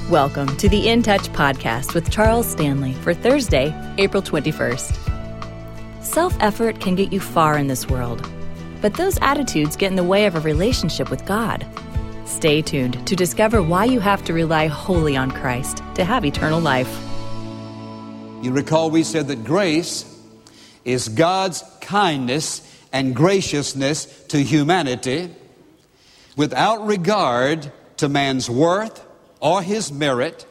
Welcome to the In Touch podcast with Charles Stanley for Thursday, April 21st. Self-effort can get you far in this world, but those attitudes get in the way of a relationship with God. Stay tuned to discover why you have to rely wholly on Christ to have eternal life. You recall we said that grace is God's kindness and graciousness to humanity without regard to man's worth or his merit,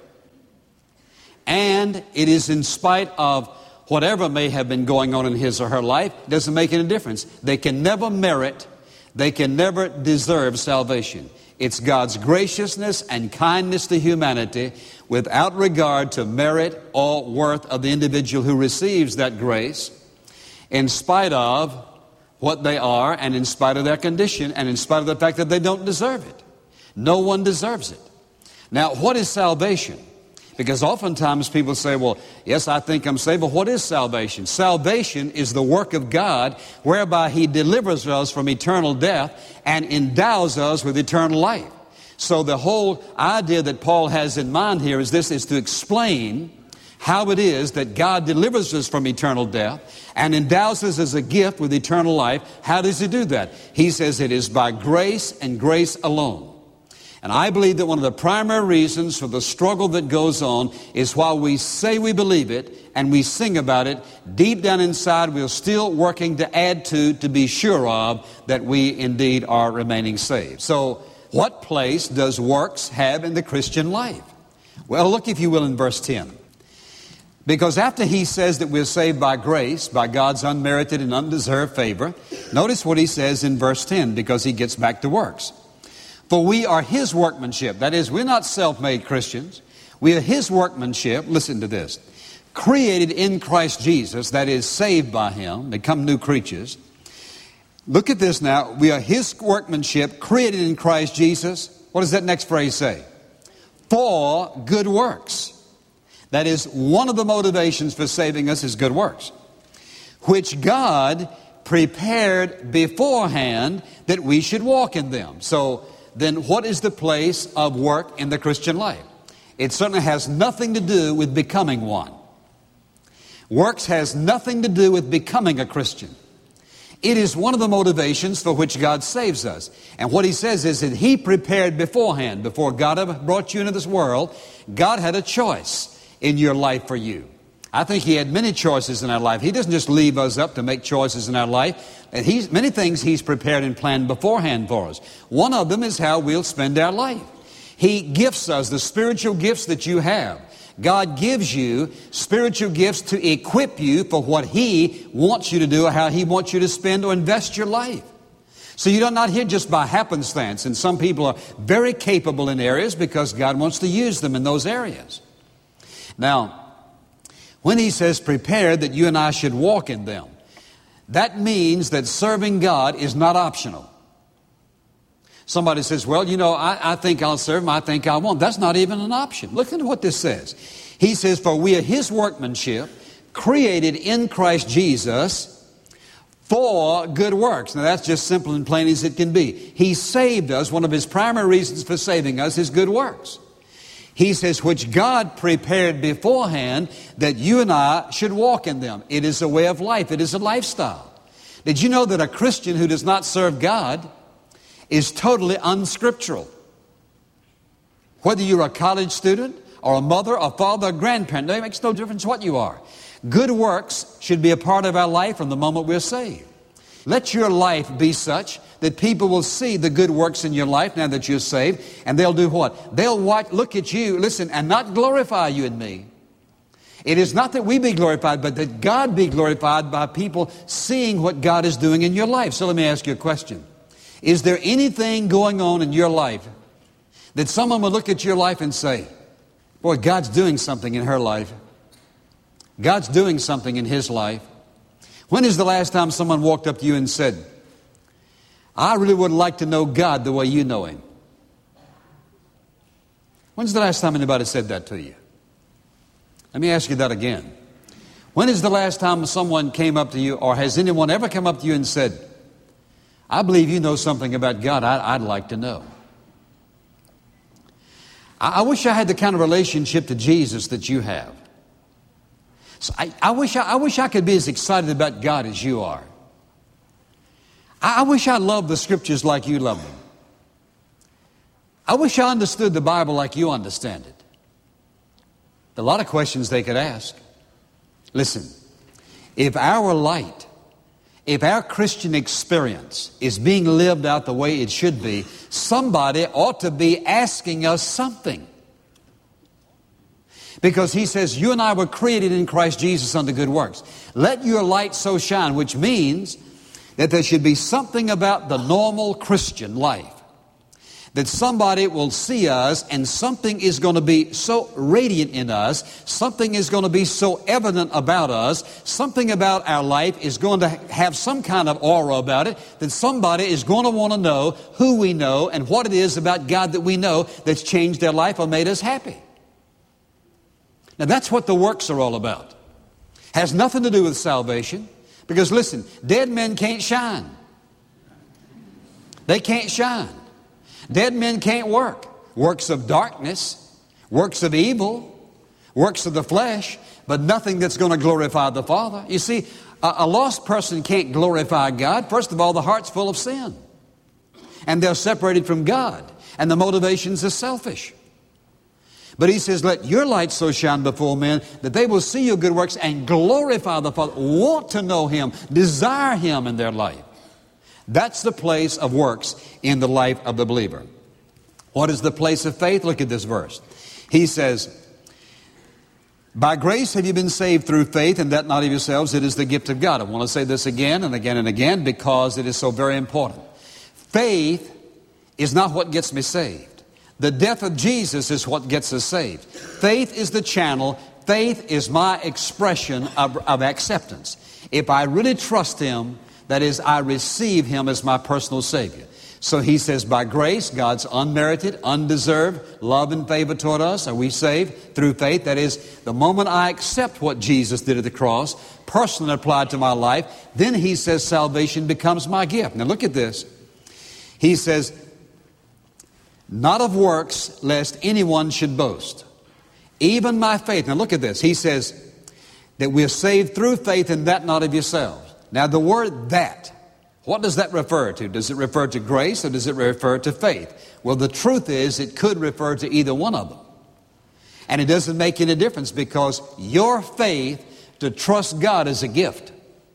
and it is in spite of whatever may have been going on in his or her life. It doesn't make any difference. They can never merit, they can never deserve salvation. It's God's graciousness and kindness to humanity without regard to merit or worth of the individual who receives that grace, in spite of what they are and in spite of their condition and in spite of the fact that they don't deserve it. No one deserves it. Now, what is salvation? Because oftentimes people say, well, yes, I think I'm saved, but what is salvation? Salvation is the work of God whereby He delivers us from eternal death and endows us with eternal life. So the whole idea that Paul has in mind here is this, is to explain how it is that God delivers us from eternal death and endows us as a gift with eternal life. How does He do that? He says it is by grace and grace alone. And I believe that one of the primary reasons for the struggle that goes on is while we say we believe it and we sing about it, deep down inside we're still working to add to be sure of that we indeed are remaining saved. So what place does works have in the Christian life? Well, look, if you will, in verse 10. Because after he says that we're saved by grace, by God's unmerited and undeserved favor, notice what he says in verse 10, because he gets back to works. For we are His workmanship. That is, we're not self-made Christians. We are His workmanship. Listen to this. Created in Christ Jesus, that is, saved by Him, become new creatures. Look at this now. We are His workmanship, created in Christ Jesus. What does that next phrase say? For good works. That is, one of the motivations for saving us is good works, which God prepared beforehand that we should walk in them. So, then what is the place of work in the Christian life? It certainly has nothing to do with becoming one. Works has nothing to do with becoming a Christian. It is one of the motivations for which God saves us. And what He says is that He prepared beforehand, before God ever brought you into this world, God had a choice in your life for you. I think He had many choices in our life. He doesn't just leave us up to make choices in our life. And many things He's prepared and planned beforehand for us. One of them is how we'll spend our life. He gifts us the spiritual gifts that you have. God gives you spiritual gifts to equip you for what He wants you to do or how He wants you to spend or invest your life. So you're not here just by happenstance. And some people are very capable in areas because God wants to use them in those areas. Now, when He says prepared that you and I should walk in them, that means that serving God is not optional. Somebody says, well, you know, I think I'll serve Him, I think I won't. That's not even an option. Look at what this says. He says, for we are His workmanship, created in Christ Jesus for good works. Now that's just simple and plain as it can be. He saved us. One of His primary reasons for saving us is good works. He says, which God prepared beforehand that you and I should walk in them. It is a way of life. It is a lifestyle. Did you know that a Christian who does not serve God is totally unscriptural? Whether you're a college student or a mother, a father, a grandparent, it makes no difference what you are. Good works should be a part of our life from the moment we're saved. Let your life be such that people will see the good works in your life now that you're saved, and they'll do what? They'll look at you, listen, and not glorify you and me. It is not that we be glorified, but that God be glorified by people seeing what God is doing in your life. So let me ask you a question. Is there anything going on in your life that someone will look at your life and say, boy, God's doing something in her life. God's doing something in his life. When is the last time someone walked up to you and said, I really would like to know God the way you know Him? When's the last time anybody said that to you? Let me ask you that again. When is the last time someone came up to you, or has anyone ever come up to you and said, I believe you know something about God I'd like to know? I wish I had the kind of relationship to Jesus that you have. So I wish I could be as excited about God as you are. I wish I loved the Scriptures like you love them. I wish I understood the Bible like you understand it. There are a lot of questions they could ask. Listen, if our light, if our Christian experience is being lived out the way it should be, somebody ought to be asking us something. Because he says, you and I were created in Christ Jesus unto good works. Let your light so shine, which means that there should be something about the normal Christian life. That somebody will see us and something is going to be so radiant in us, something is going to be so evident about us, something about our life is going to have some kind of aura about it, that somebody is going to want to know who we know and what it is about God that we know that's changed their life or made us happy. Now that's what the works are all about. Has nothing to do with salvation. Because listen, dead men can't shine. They can't shine. Dead men can't work. Works of darkness, works of evil, works of the flesh, but nothing that's going to glorify the Father. You see, a lost person can't glorify God. First of all, the heart's full of sin. And they're separated from God. And the motivations are selfish. But he says, let your light so shine before men that they will see your good works and glorify the Father, want to know Him, desire Him in their life. That's the place of works in the life of the believer. What is the place of faith? Look at this verse. He says, by grace have you been saved through faith, and that not of yourselves, it is the gift of God. I want to say this again and again and again because it is so very important. Faith is not what gets me saved. The death of Jesus is what gets us saved. Faith is the channel. Faith is my expression of acceptance. If I really trust Him, that is, I receive Him as my personal Savior. So he says, by grace, God's unmerited, undeserved love and favor toward us, are we saved through faith. That is, the moment I accept what Jesus did at the cross, personally applied to my life, then he says salvation becomes my gift. Now look at this. He says, not of works, lest anyone should boast. Even my faith. Now look at this. He says that we're saved through faith, and that not of yourselves. Now the word that, what does that refer to? Does it refer to grace or does it refer to faith? Well, the truth is it could refer to either one of them. And it doesn't make any difference because your faith to trust God is a gift.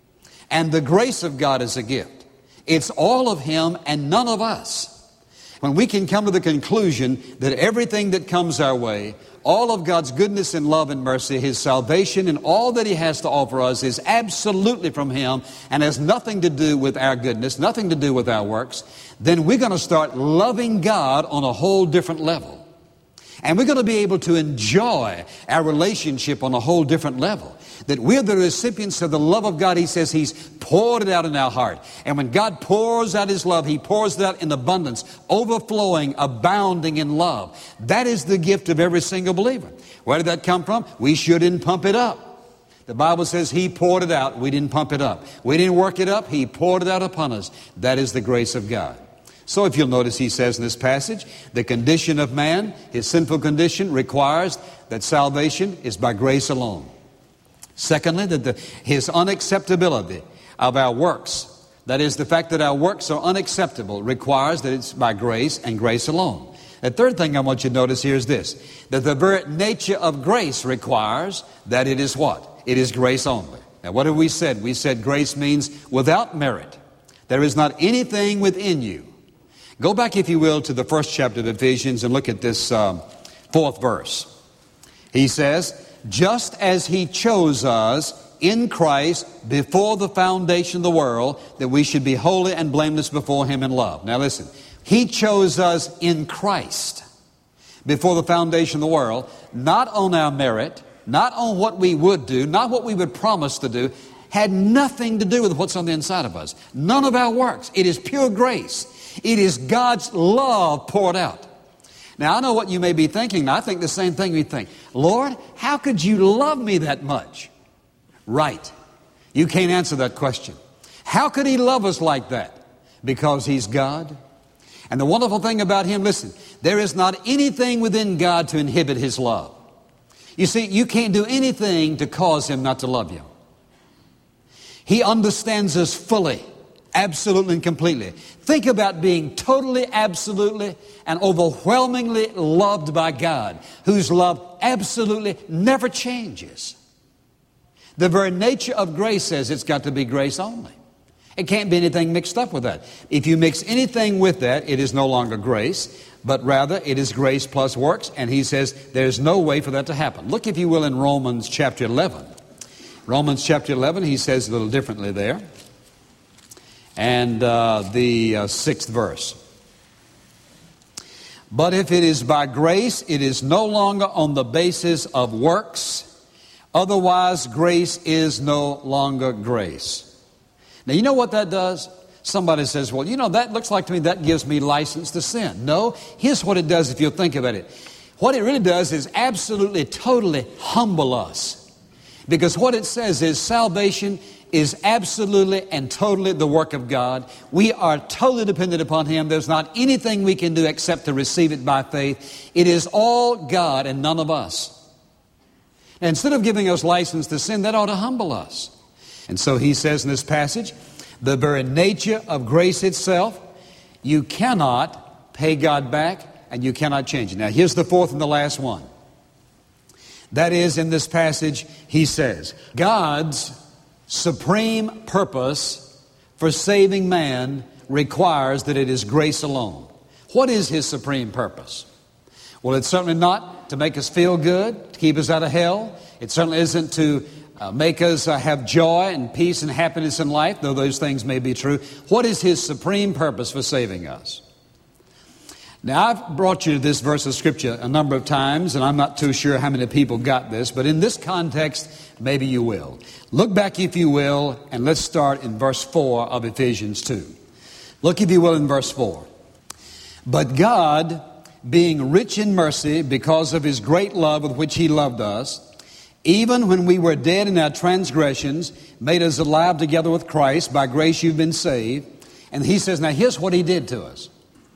And the grace of God is a gift. It's all of Him and none of us. When we can come to the conclusion that everything that comes our way, all of God's goodness and love and mercy, His salvation and all that He has to offer us is absolutely from Him and has nothing to do with our goodness, nothing to do with our works, then we're going to start loving God on a whole different level. And we're going to be able to enjoy our relationship on a whole different level. That we're the recipients of the love of God. He says He's poured it out in our heart. And when God pours out His love, He pours it out in abundance, overflowing, abounding in love. That is the gift of every single believer. Where did that come from? We shouldn't pump it up. The Bible says He poured it out. We didn't pump it up. We didn't work it up. He poured it out upon us. That is the grace of God. So if you'll notice, he says in this passage, the condition of man, his sinful condition, requires that salvation is by grace alone. Secondly, that his unacceptability of our works, that is, the fact that our works are unacceptable, requires that it's by grace and grace alone. The third thing I want you to notice here is this, that the very nature of grace requires that it is what? It is grace only. Now what have we said? We said grace means without merit. There is not anything within you. Go back, if you will, to the first chapter of Ephesians and look at this fourth verse. He says, just as He chose us in Christ before the foundation of the world, that we should be holy and blameless before Him in love. Now listen, He chose us in Christ before the foundation of the world, not on our merit, not on what we would do, not what we would promise to do, had nothing to do with what's on the inside of us. None of our works. It is pure grace. It is God's love poured out. Now, I know what you may be thinking. I think the same thing you think. Lord, how could you love me that much? Right. You can't answer that question. How could He love us like that? Because He's God. And the wonderful thing about Him, listen, There is not anything within God to inhibit His love. You see, you can't do anything to cause Him not to love you. He understands us fully, absolutely and completely. Think about being totally, absolutely, and overwhelmingly loved by God, whose love absolutely never changes. The very nature of grace says it's got to be grace only. It can't be anything mixed up with that. If you mix anything with that, it is no longer grace, but rather it is grace plus works, and he says there's no way for that to happen. Look, if you will, in Romans chapter 11. Romans chapter 11, he says a little differently there. And the 6th verse. But if it is by grace, it is no longer on the basis of works. Otherwise, grace is no longer grace. Now, you know what that does? Somebody says, well, you know, that looks like to me that gives me license to sin. No, here's what it does if you'll think about it. What it really does is absolutely, totally humble us. Because what it says is salvation is absolutely and totally the work of God. We are totally dependent upon Him. There's not anything we can do except to receive it by faith. It is all God and none of us. And instead of giving us license to sin, that ought to humble us. And so he says in this passage, the very nature of grace itself, you cannot pay God back and you cannot change it. Now here's the fourth and the last one. That is, in this passage, he says, God's supreme purpose for saving man requires that it is grace alone. What is His supreme purpose? Well, it's certainly not to make us feel good, to keep us out of hell. It certainly isn't to make us have joy and peace and happiness in life, though those things may be true. What is His supreme purpose for saving us? Now, I've brought you to this verse of Scripture a number of times, and I'm not too sure how many people got this, but in this context, maybe you will. Look back, if you will, and let's start in verse 4 of Ephesians 2. Look, if you will, in verse 4. But God, being rich in mercy because of His great love with which He loved us, even when we were dead in our transgressions, made us alive together with Christ. By grace you've been saved. And he says, now here's what He did to us.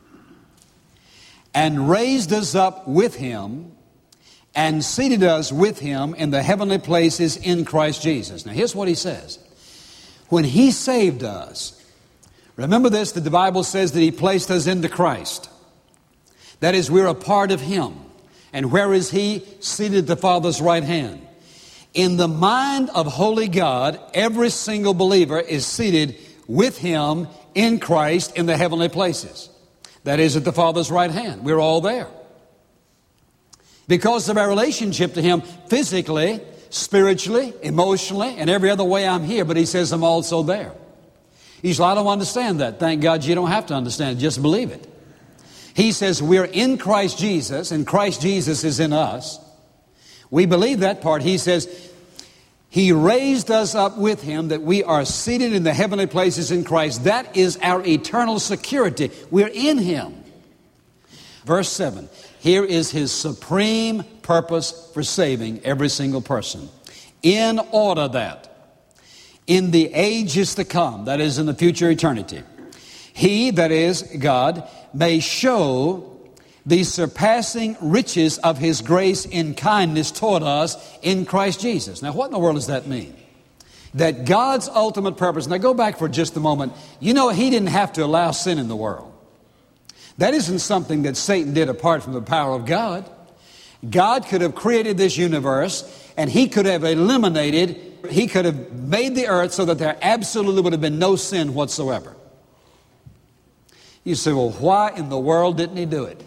And raised us up with Him and seated us with Him in the heavenly places in Christ Jesus. Now here's what he says. When He saved us, remember this, that the Bible says that He placed us into Christ. That is, we're a part of Him. And where is He? Seated at the Father's right hand. In the mind of holy God, every single believer is seated with Him in Christ in the heavenly places. That is, at the Father's right hand. We're all there. Because of our relationship to Him physically, spiritually, emotionally, and every other way I'm here, but he says I'm also there. He says, I don't understand that. Thank God you don't have to understand it. Just believe it. He says we're in Christ Jesus, and Christ Jesus is in us. We believe that part. He says He raised us up with Him, that we are seated in the heavenly places in Christ. That is our eternal security. We're in Him. Verse 7. Here is His supreme purpose for saving every single person. In order that in the ages to come, that is in the future eternity, He, that is God, may show the surpassing riches of His grace in kindness toward us in Christ Jesus. Now, what in the world does that mean? That God's ultimate purpose, now go back for just a moment, you know He didn't have to allow sin in the world. That isn't something that Satan did apart from the power of God. God could have created this universe, and He could have eliminated, He could have made the earth so that there absolutely would have been no sin whatsoever. You say, well, why in the world didn't He do it?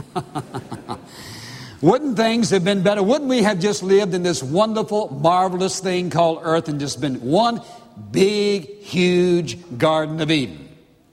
Wouldn't things have been better? Wouldn't we have just lived in this wonderful, marvelous thing called earth and just been one big, huge Garden of Eden?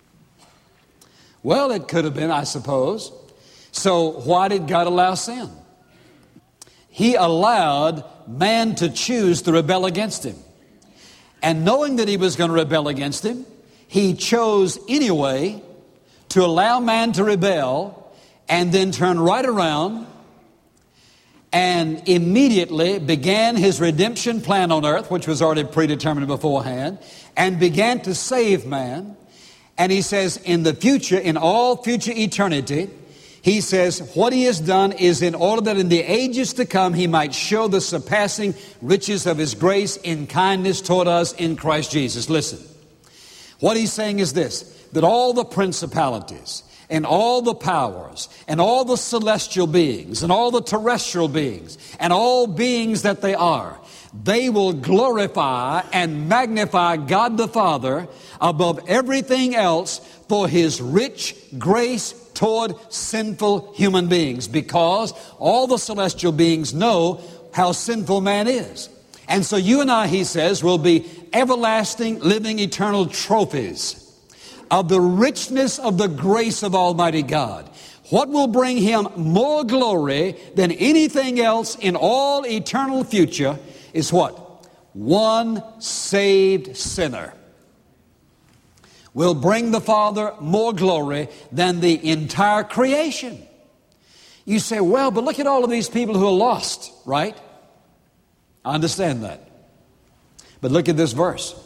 Well, it could have been, I suppose. So why did God allow sin? He allowed man to choose to rebel against Him. And knowing that he was going to rebel against Him, He chose anyway to allow man to rebel and then turn right around and immediately began His redemption plan on earth, which was already predetermined beforehand, and began to save man. And He says in the future, in all future eternity, He says, what he has done is in order that in the ages to come he might show the surpassing riches of his grace in kindness toward us in Christ Jesus. Listen, what he's saying is this, that all the principalities and all the powers and all the celestial beings and all the terrestrial beings and all beings that they are, they will glorify and magnify God the Father above everything else for his rich grace toward sinful human beings, because all the celestial beings know how sinful man is. And so you and I, he says, will be everlasting, living, eternal trophies of the richness of the grace of Almighty God. What will bring him more glory than anything else in all eternal future is what? One saved sinner will bring the Father more glory than the entire creation. You say, well, but look at all of these people who are lost, right? I understand that. But look at this verse.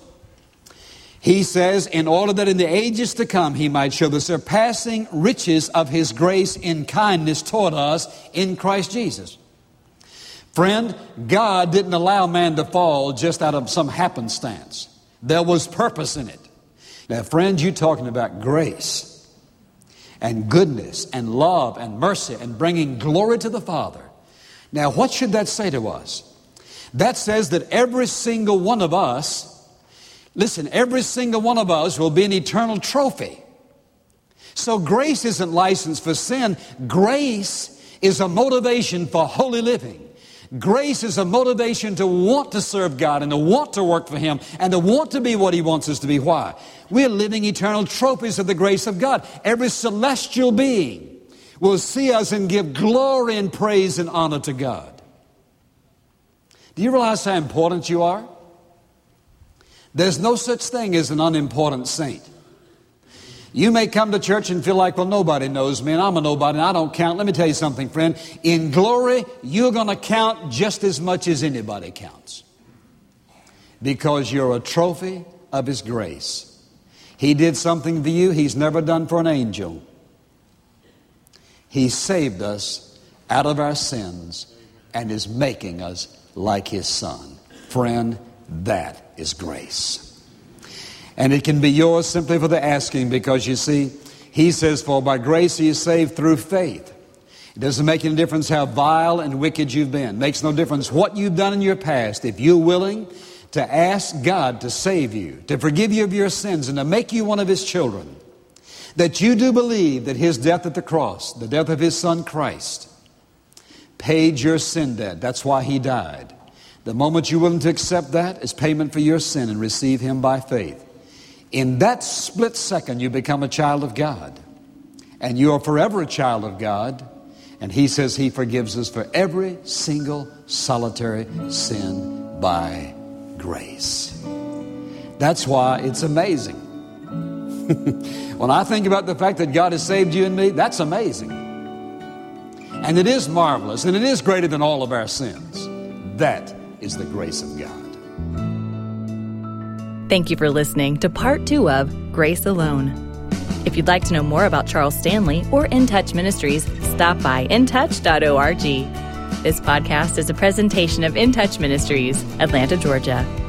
He says, in order that in the ages to come he might show the surpassing riches of his grace in kindness toward us in Christ Jesus. Friend, God didn't allow man to fall just out of some happenstance. There was purpose in it. Now, friend, you're talking about grace and goodness and love and mercy and bringing glory to the Father. Now, what should that say to us? That says that every single one of us, listen, every single one of us will be an eternal trophy. So grace isn't license for sin. Grace is a motivation for holy living. Grace is a motivation to want to serve God and to want to work for him and to want to be what he wants us to be. Why? We're living eternal trophies of the grace of God. Every celestial being will see us and give glory and praise and honor to God. Do you realize how important you are? There's no such thing as an unimportant saint. You may come to church and feel like, well, nobody knows me and I'm a nobody and I don't count. Let me tell you something, friend. In glory, you're going to count just as much as anybody counts, because you're a trophy of his grace. He did something for you he's never done for an angel. He saved us out of our sins and is making us like his Son. Friend, that is grace. And it can be yours simply for the asking, because you see, he says, for by grace he is saved through faith. It doesn't make any difference how vile and wicked you've been. It makes no difference what you've done in your past. If you're willing to ask God to save you, to forgive you of your sins, and to make you one of his children, that you do believe that his death at the cross, the death of his Son Christ, paid your sin debt. That's why he died. The moment you're willing to accept that as payment for your sin and receive him by faith, in that split second you become a child of God. And you are forever a child of God. And he says he forgives us for every single solitary sin by grace. That's why it's amazing. When I think about the fact that God has saved you and me, that's amazing. And it is marvelous, and it is greater than all of our sins. That is the grace of God. Thank you for listening to Part 2 of Grace Alone. If you'd like to know more about Charles Stanley or In Touch Ministries, stop by intouch.org. This podcast is a presentation of In Touch Ministries, Atlanta, Georgia.